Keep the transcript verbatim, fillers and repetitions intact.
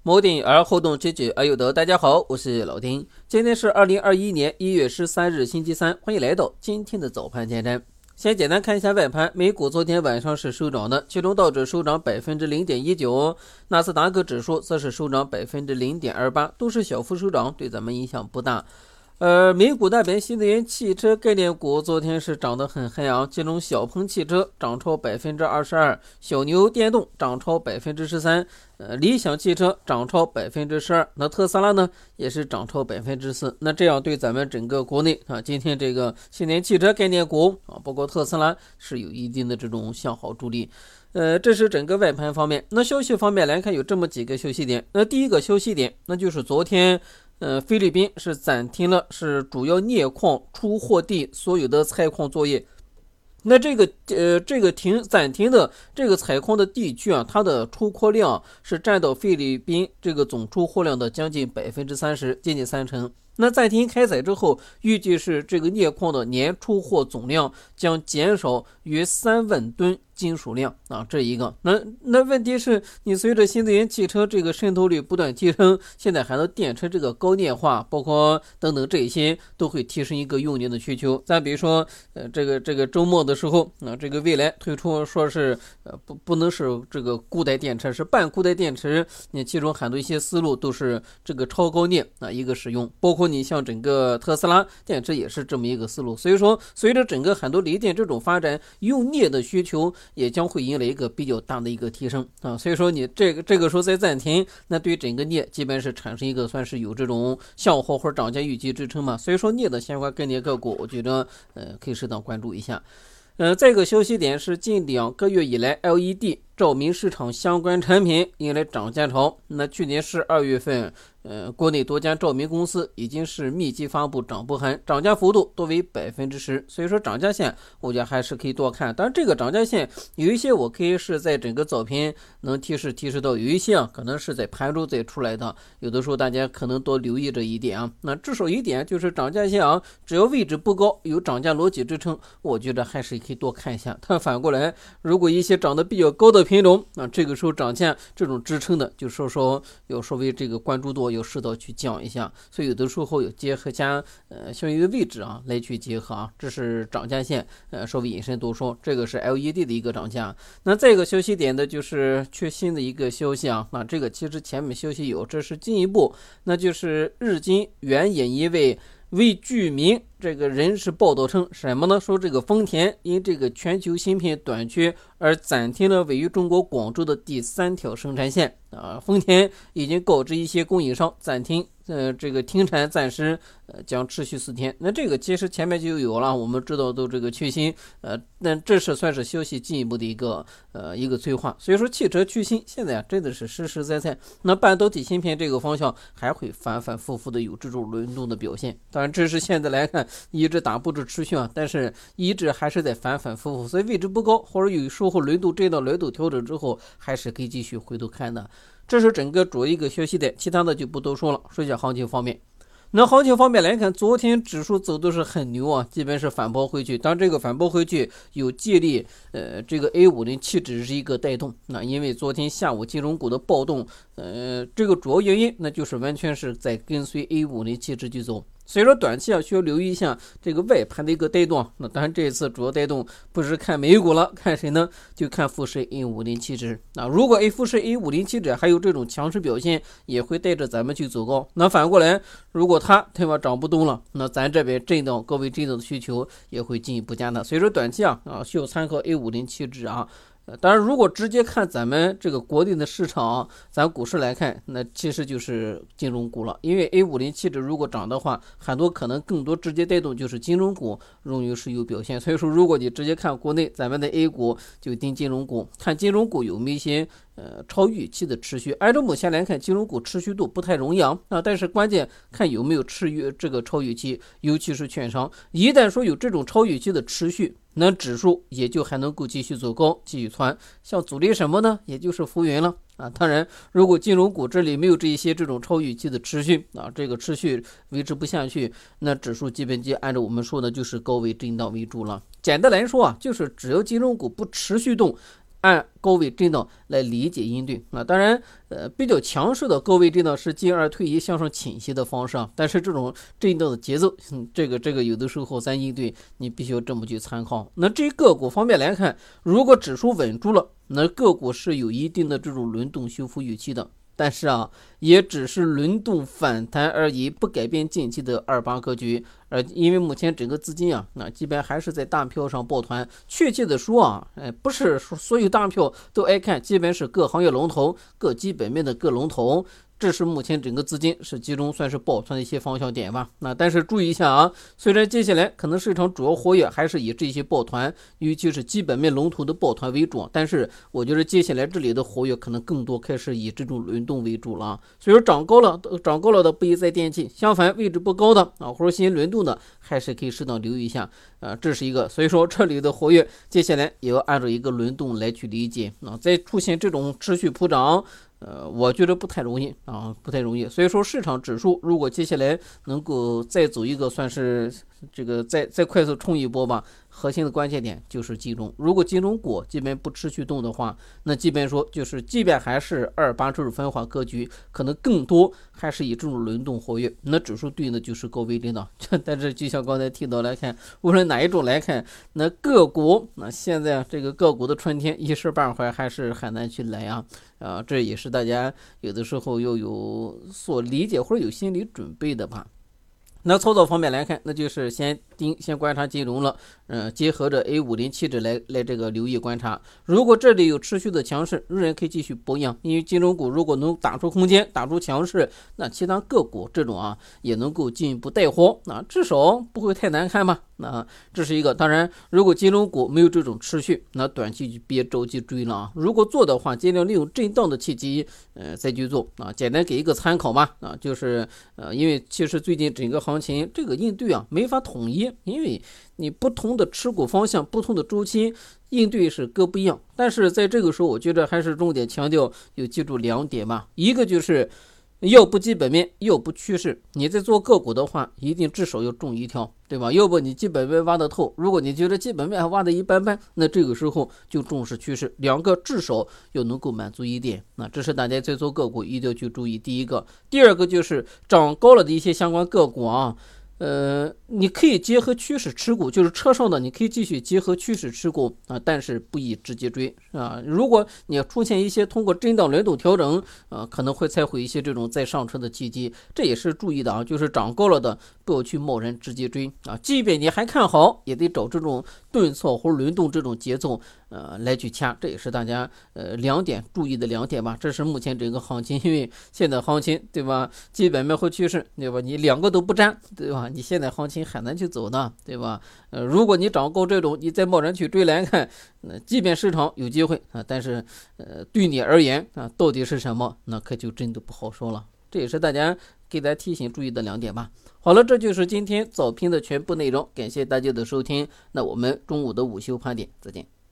摩顶而后动，知止而有德。大家好，我是老丁。今天是二零二一年一月十三日，星期三，欢迎来到今天的早盘前瞻。先简单看一下外盘，美股昨天晚上是收涨的，其中道指收涨 百分之零点一九， 纳斯达克指数则是收涨 百分之零点二八， 都是小幅收涨，对咱们影响不大。呃，美股那边新能源汽车概念股昨天是涨得很嗨啊，其中小鹏汽车涨超 百分之二十二， 小牛电动涨超 百分之十三， 呃，理想汽车涨超 百分之十二， 那特斯拉呢也是涨超 百分之四。 那这样对咱们整个国内啊，今天这个新能源汽车概念股啊，包括特斯拉是有一定的这种向好助力。呃，这是整个外盘方面。那消息方面来看，有这么几个消息点。那第一个消息点，那就是昨天呃，菲律宾是暂停了是主要镍矿出货地所有的采矿作业。那这个呃，这个停暂停的这个采矿的地区啊，它的出货量是占到菲律宾这个总出货量的将近 百分之三十， 接近三成。那暂停开采之后，预计是这个镍矿的年出货总量将减少约三万吨金属量啊，这一个。那那问题是，你随着新能源汽车这个渗透率不断提升，现在还能电池这个高镍化，包括等等这些都会提升一个用电的需求。再比如说，呃，这个这个周末的时候，啊，这个蔚来推出说是呃不不能是这个固态电池，是半固态电池，你其中很多一些思路都是这个超高镍啊一个使用，包括你像整个特斯拉电池也是这么一个思路。所以说随着整个很多锂电这种发展，用镍的需求也将会迎来一个比较大的一个提升啊。所以说你这个这个时候再暂停，那对整个镍基本是产生一个算是有这种向好或者涨价预期支撑嘛。所以说镍的相关概念个股，我觉得呃可以适当关注一下。呃，再一个消息点是近两个月以来 L E D 照明市场相关产品迎来涨价潮。那去年是二月份，呃，国内多家照明公司已经是密集发布涨幅函，涨价幅度多为 百分之十， 所以说涨价线我觉得还是可以多看。当然这个涨价线有一些我可以是在整个早评能提示提示到，有一些啊可能是在盘中再出来的，有的时候大家可能多留意这一点啊。那至少一点就是涨价线啊，只要位置不高，有涨价逻辑支撑，我觉得还是可以多看一下。但反过来，如果一些涨得比较高的品种，那这个时候涨价这种支撑的，就说说有稍微这个关注度有适当去降一下。所以有的时候有结合加呃相应的位置啊来去结合啊，这是涨价线，呃稍微引申多说，这个是 L E D 的一个涨价。那再一个消息点的就是缺新的一个消息啊，那这个其实前面消息有，这是进一步，那就是日经援引一位为居民这个人士报道称什么呢？说这个丰田因这个全球芯片短缺而暂停了位于中国广州的第三条生产线啊。丰田已经告知一些供应商暂停，呃，这个停产暂时呃将持续四天。那这个其实前面就有了，我们知道都这个去芯，呃，那这是算是消息进一步的一个呃一个催化。所以说汽车去芯现在啊真的是实实在在。那半导体芯片这个方向还会反反复复的有这种轮动的表现。当然这是现在来看一直打不住持续啊，但是一直还是在反反复复，所以位置不高，或者有时候轮动这道轮动调整之后，还是可以继续回头看的。这是整个主要一个消息点，其他的就不多说了。说一下行情方面，那行情方面来看，昨天指数走的是很牛啊，基本是反包回去。当然这个反包回去有借力，呃，这个 A 五零 期指是一个带动。那因为昨天下午金融股的暴动，呃，这个主要原因那就是完全是在跟随 A 五零 期指去走。所以说短期啊需要留意一下这个外盘的一个带动。那当然这一次主要带动不是看美股了，看谁呢？就看富时 A 五零 期指。那如果 A 富时 A 五零 期指还有这种强势表现，也会带着咱们去走高。那反过来，如果它对吧涨不动了，那咱这边震荡高位震荡的需求也会进一步加大。所以说短期啊啊需要参考 A 五零 期指啊。当然如果直接看咱们这个国内的市场，咱股市来看，那其实就是金融股了。因为 A 五零 期指如果涨的话，很多可能更多直接带动就是金融股容易是有表现。所以说如果你直接看国内咱们的 A 股，就盯金融股，看金融股有没有一些呃超预期的持续。按照目前来看，金融股持续度不太容易啊，但是关键看有没有持续这个超预期，尤其是券商，一旦说有这种超预期的持续，那指数也就还能够继续走高，继续窜。像阻力什么呢？也就是浮云了啊。当然，如果金融股这里没有这一些这种超预期的持续啊，这个持续维持不下去，那指数基本就按照我们说的，就是高位震荡为主了。简单来说啊，就是只要金融股不持续动， 按高位震荡来理解应对啊。当然，呃，比较强势的高位震荡是进而退一向上倾斜的方式啊。但是这种震荡的节奏，嗯、这个这个有的时候咱应对你必须要这么去参考。那至于个股方面来看，如果指数稳住了，那个股是有一定的这种轮动修复预期的。但是啊，也只是轮动反弹而已，不改变近期的二八格局。呃，因为目前整个资金啊，那基本还是在大票上抱团。确切的说啊，哎，不是说所有大票都爱看，基本是各行业龙头、各基本面的各龙头。这是目前整个资金是集中算是抱团的一些方向点吧。那但是注意一下啊，虽然接下来可能市场主要活跃还是以这些抱团，尤其是基本面龙头的抱团为主，但是我觉得接下来这里的活跃可能更多开始以这种轮动为主了。所以说涨高了，涨高了的不宜再惦记，相反位置不高的啊或者新轮动的还是可以适当留意一下啊，这是一个。所以说这里的活跃接下来也要按照一个轮动来去理解啊，再出现这种持续普涨。呃，我觉得不太容易啊，不太容易。所以说，市场指数如果接下来能够再走一个算是这个再再快速冲一波吧，核心的关键点就是金融。如果金融股基本不持续动的话，那基本说就是，即便还是二八这种分化格局，可能更多还是以这种轮动活跃。那指数对应的就是高位震荡。但是就像刚才提到来看，无论哪一种来看，那个股那现在这个个股的春天一时半会还是很难去来啊。啊，这也是大家有的时候要有所理解或者有心理准备的吧。那操作方面来看，那就是先盯先观察金融了，嗯、呃，结合着 A 五零 期指来来这个留意观察。如果这里有持续的强势，仍然可以继续博养，因为金融股如果能打出空间，打出强势，那其他个股这种啊也能够进一步带货，那至少不会太难看吧。那这是一个。当然，如果金融股没有这种持续，那短期就别着急追了啊。如果做的话，尽量利用震荡的契机，呃，再去做啊。简单给一个参考嘛，啊，就是呃，因为其实最近整个行情这个应对啊没法统一，因为你不同的持股方向、不同的周期应对是各不一样。但是在这个时候，我觉得还是重点强调，有记住两点吧，一个就是要不基本面，要不趋势。你在做个股的话，一定至少要中一条，对吧？要不你基本面挖得透，如果你觉得基本面还挖得一般般，那这个时候就重视趋势，两个至少要能够满足一点。那这是大家在做个股一定要去注意。第一个，第二个就是涨高了的一些相关个股啊。呃，你可以结合趋势持股，就是车上的你可以继续结合趋势持股啊，但是不宜直接追啊。如果你出现一些通过震荡轮动调整，啊，可能会才会一些这种再上车的契机，这也是注意的啊。就是涨高了的不要去贸然直接追啊，即便你还看好，也得找这种顿挫或轮动这种节奏，呃，来去掐。这也是大家呃两点注意的两点吧。这是目前整个行情，因为现在行情对吧，基本面和趋势对吧，你两个都不沾对吧？你现在行情很难去走的，对吧？呃，如果你涨高这种，你再贸然去追来看，那、呃、即便市场有机会啊，但是呃，对你而言啊，到底是什么，那可就真的不好说了。这也是大家给大家提醒注意的两点吧。好了，这就是今天早评的全部内容，感谢大家的收听。那我们中午的午休盘点再见。